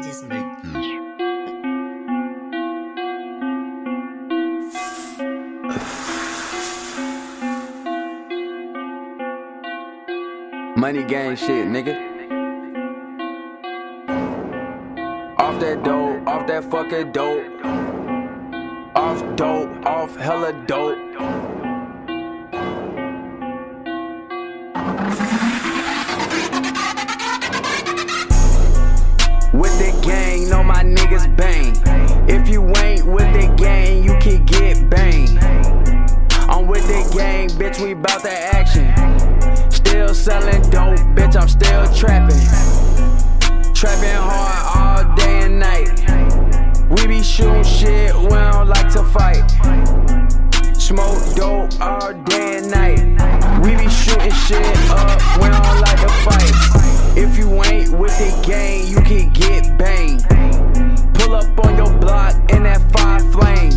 just make this. Money gang shit, nigga. Off that dope, off that fucking dope. Off dope, off hella dope. With the gang, know my niggas bang. If you ain't with the gang, you can get bang. I'm with the gang, bitch, we bout the action. Still selling dope, bitch, I'm still trapping. Trapping hard all day and night. We be shooting shit, we don't like to fight. Smoke dope all day and night. We be shooting shit up, we don't like to fight. If you ain't with the gang, you can get bang. Pull up on your block in that 5 flame.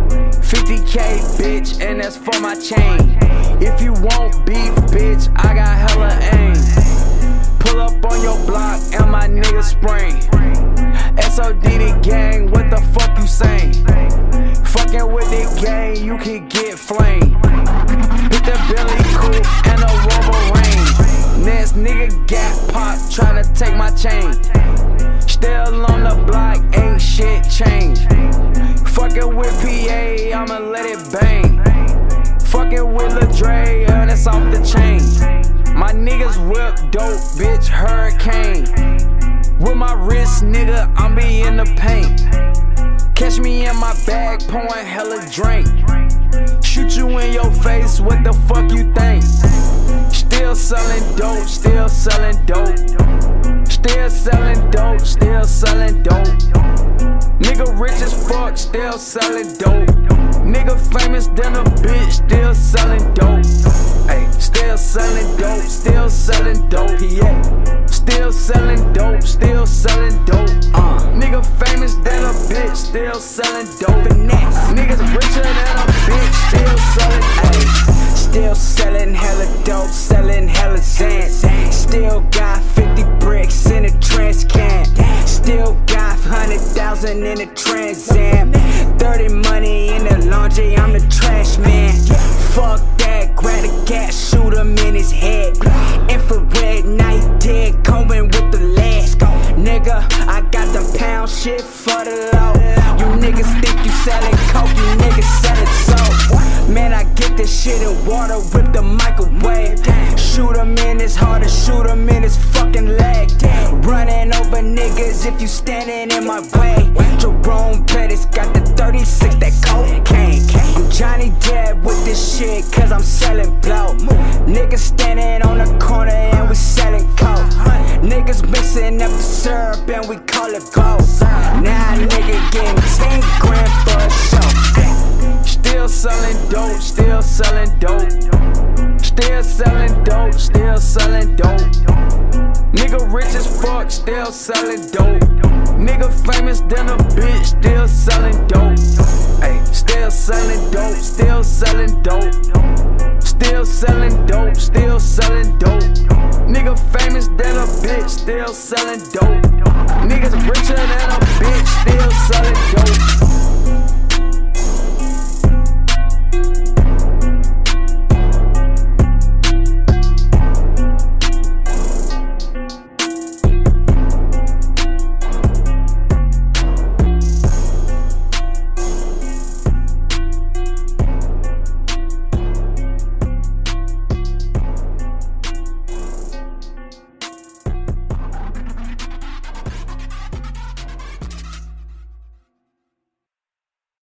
50K, bitch, and that's for my chain. If you want beef, bitch, I got hella aim. Pull up on your block and my niggas spring. SOD the gang, what the fuck you saying? Fucking with the gang, you can get flame. Hit the Billy Coupe and a Wolverine. Next nigga got popped, tryna take my chain. Still on the block, ain't shit changed. Fucking with PA, I'ma let it bang. Fucking with Lil Dre, and it's off the chain. My niggas whip dope, bitch, hurricane. With my wrist, nigga, I'm be in the paint. Catch me in my bag, pouring hella drink. Shoot you in your face, what the fuck you think? Still selling dope, still selling dope. Still selling dope, still selling dope. Nigga rich as fuck, still selling dope. Nigga famous than a bitch, still selling dope. Ay, still selling dope, still selling dope. Yeah, still selling dope, still selling dope. Nigga famous than a bitch, still selling dope. Niggas richer than a bitch, still selling dope. Still selling hella dope, selling hella Xans. Still got 50 bricks in a trans can. Still got 100,000 in a Trans Am. 30 money in the laundry, I'm the trash man. Fuck that, grab the gas, shoot him in his head. Infrared, now he dead, combing with the lead. Nigga, I got the pound shit for the low. You niggas think you selling coke, you niggas selling soap. Man, I get this shit in water, whip the microwave. Shoot him in his heart and shoot him in his fucking leg. Running over niggas if you standing in my way. Jerome Pettis got the 36, that cocaine. I'm Johnny Depp with this shit cause I'm selling blow. Niggas standing on the corner and we selling coke. Niggas mixing up the syrup and we call it gold. Now a nigga getting 10 grand for a show. Still selling dope, still selling dope. Still selling dope, still selling dope. Nigga rich as fuck, still selling dope. Nigga famous than a bitch, still selling dope. Ay, still selling dope, still selling dope. Still selling dope, still selling dope. Nigga famous than a bitch, still selling dope. Nigga